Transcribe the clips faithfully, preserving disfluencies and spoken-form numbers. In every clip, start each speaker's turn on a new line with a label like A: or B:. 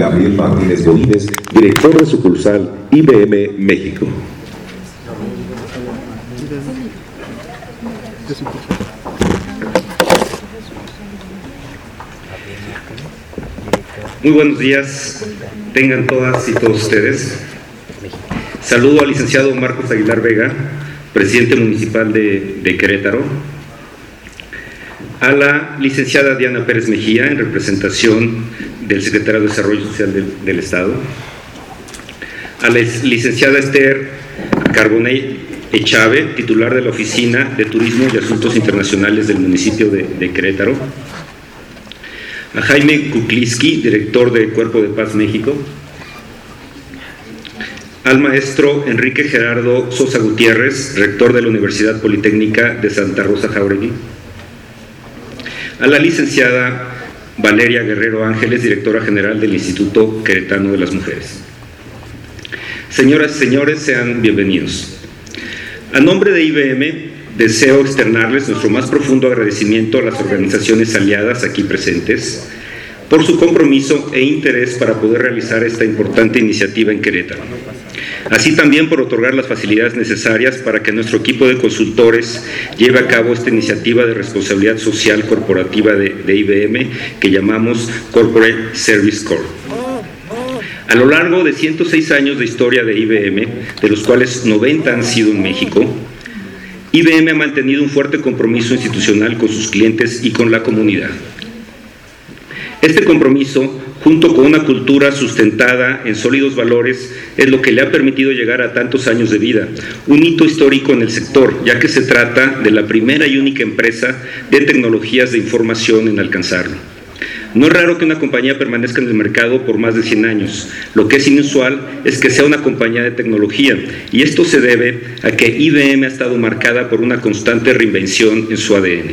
A: Gabriel Martínez Godínez, director de sucursal I B M México.
B: Muy buenos días, tengan todas y todos ustedes. Saludo al licenciado Marcos Aguilar Vega, presidente municipal de, de Querétaro, a la licenciada Diana Pérez Mejía, en representación del secretario de Desarrollo Social del, del Estado, a la licenciada Esther Carbonell Echave, titular de la Oficina de Turismo y Asuntos Internacionales del municipio de, de Querétaro, a Jaime Kukliski, director de Cuerpo de Paz México, al maestro Enrique Gerardo Sosa Gutiérrez, rector de la Universidad Politécnica de Santa Rosa Jáuregui, a la licenciada Valeria Guerrero Ángeles, directora general del Instituto Queretano de las Mujeres. Señoras y señores, sean bienvenidos. A nombre de I B M, deseo externarles nuestro más profundo agradecimiento a las organizaciones aliadas aquí presentes por su compromiso e interés para poder realizar esta importante iniciativa en Querétaro. Así también por otorgar las facilidades necesarias para que nuestro equipo de consultores lleve a cabo esta iniciativa de responsabilidad social corporativa de, de I B M que llamamos Corporate Service Corp. A lo largo de ciento seis años de historia de I B M, de los cuales noventa han sido en México, I B M ha mantenido un fuerte compromiso institucional con sus clientes y con la comunidad. Este compromiso, junto con una cultura sustentada en sólidos valores, es lo que le ha permitido llegar a tantos años de vida, un hito histórico en el sector, ya que se trata de la primera y única empresa de tecnologías de información en alcanzarlo. No es raro que una compañía permanezca en el mercado por más de cien años. Lo que es inusual es que sea una compañía de tecnología, y esto se debe a que I B M ha estado marcada por una constante reinvención en su A D N.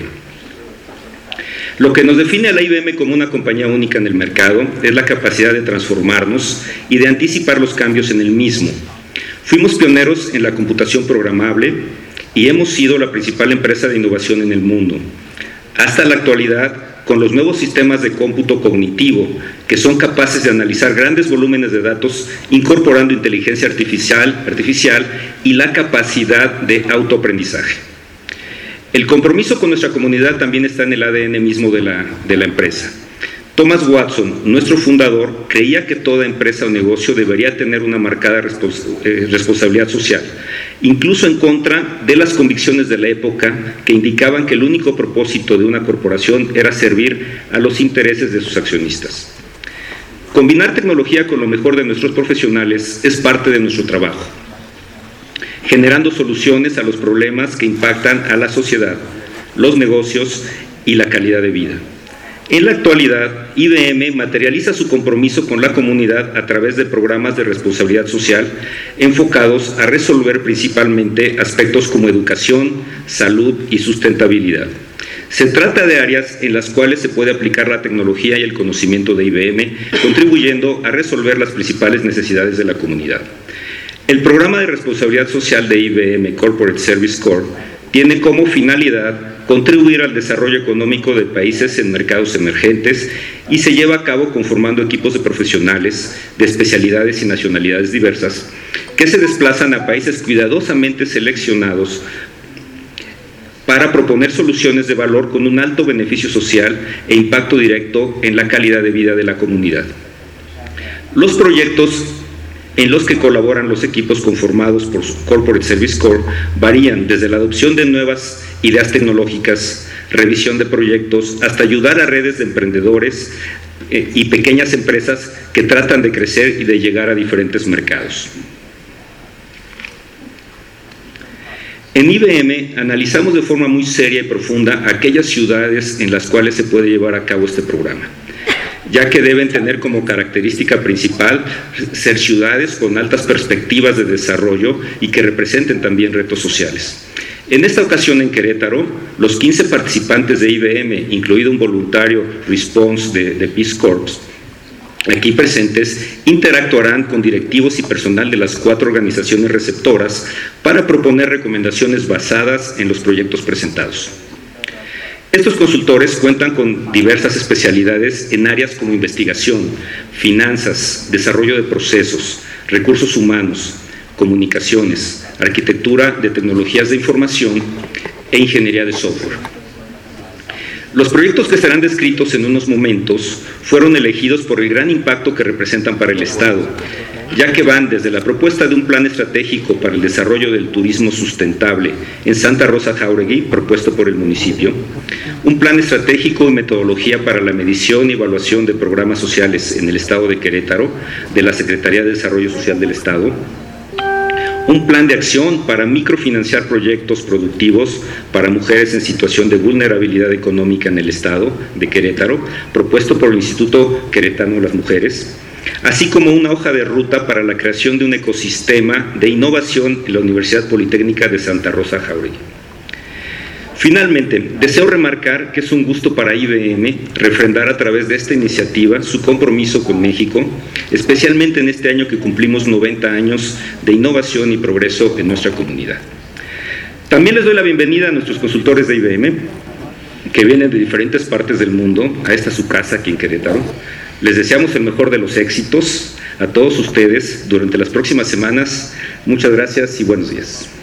B: Lo que nos define a la I B M como una compañía única en el mercado es la capacidad de transformarnos y de anticipar los cambios en el mismo. Fuimos pioneros en la computación programable y hemos sido la principal empresa de innovación en el mundo. Hasta la actualidad, con los nuevos sistemas de cómputo cognitivo, que son capaces de analizar grandes volúmenes de datos, incorporando inteligencia artificial, artificial y la capacidad de autoaprendizaje. El compromiso con nuestra comunidad también está en el A D N mismo de la, de la empresa. Thomas Watson, nuestro fundador, creía que toda empresa o negocio debería tener una marcada respons- eh, responsabilidad social, incluso en contra de las convicciones de la época que indicaban que el único propósito de una corporación era servir a los intereses de sus accionistas. Combinar tecnología con lo mejor de nuestros profesionales es parte de nuestro trabajo, generando soluciones a los problemas que impactan a la sociedad, los negocios y la calidad de vida. En la actualidad, I B M materializa su compromiso con la comunidad a través de programas de responsabilidad social enfocados a resolver principalmente aspectos como educación, salud y sustentabilidad. Se trata de áreas en las cuales se puede aplicar la tecnología y el conocimiento de I B M, contribuyendo a resolver las principales necesidades de la comunidad. El programa de responsabilidad social de I B M Corporate Service Corp tiene como finalidad contribuir al desarrollo económico de países en mercados emergentes y se lleva a cabo conformando equipos de profesionales de especialidades y nacionalidades diversas que se desplazan a países cuidadosamente seleccionados para proponer soluciones de valor con un alto beneficio social e impacto directo en la calidad de vida de la comunidad. Los proyectos en los que colaboran los equipos conformados por Corporate Service Corp varían desde la adopción de nuevas ideas tecnológicas, revisión de proyectos, hasta ayudar a redes de emprendedores eh, y pequeñas empresas que tratan de crecer y de llegar a diferentes mercados. En I B M analizamos de forma muy seria y profunda aquellas ciudades en las cuales se puede llevar a cabo este programa, ya que deben tener como característica principal ser ciudades con altas perspectivas de desarrollo y que representen también retos sociales. En esta ocasión en Querétaro, los quince participantes de I B M, incluido un voluntario Response de, de Peace Corps, aquí presentes, interactuarán con directivos y personal de las cuatro organizaciones receptoras para proponer recomendaciones basadas en los proyectos presentados. Estos consultores cuentan con diversas especialidades en áreas como investigación, finanzas, desarrollo de procesos, recursos humanos, comunicaciones, arquitectura de tecnologías de información e ingeniería de software. Los proyectos que serán descritos en unos momentos fueron elegidos por el gran impacto que representan para el Estado, ya que van desde la propuesta de un plan estratégico para el desarrollo del turismo sustentable en Santa Rosa Jáuregui, propuesto por el municipio, un plan estratégico y metodología para la medición y evaluación de programas sociales en el Estado de Querétaro, de la Secretaría de Desarrollo Social del Estado, un plan de acción para microfinanciar proyectos productivos para mujeres en situación de vulnerabilidad económica en el Estado de Querétaro, propuesto por el Instituto Queretano de las Mujeres, así como una hoja de ruta para la creación de un ecosistema de innovación en la Universidad Politécnica de Santa Rosa Jáuregui. Finalmente, deseo remarcar que es un gusto para I B M refrendar a través de esta iniciativa su compromiso con México, especialmente en este año que cumplimos noventa años de innovación y progreso en nuestra comunidad. También les doy la bienvenida a nuestros consultores de I B M, que vienen de diferentes partes del mundo, a esta su casa aquí en Querétaro. Les deseamos el mejor de los éxitos a todos ustedes durante las próximas semanas. Muchas gracias y buenos días.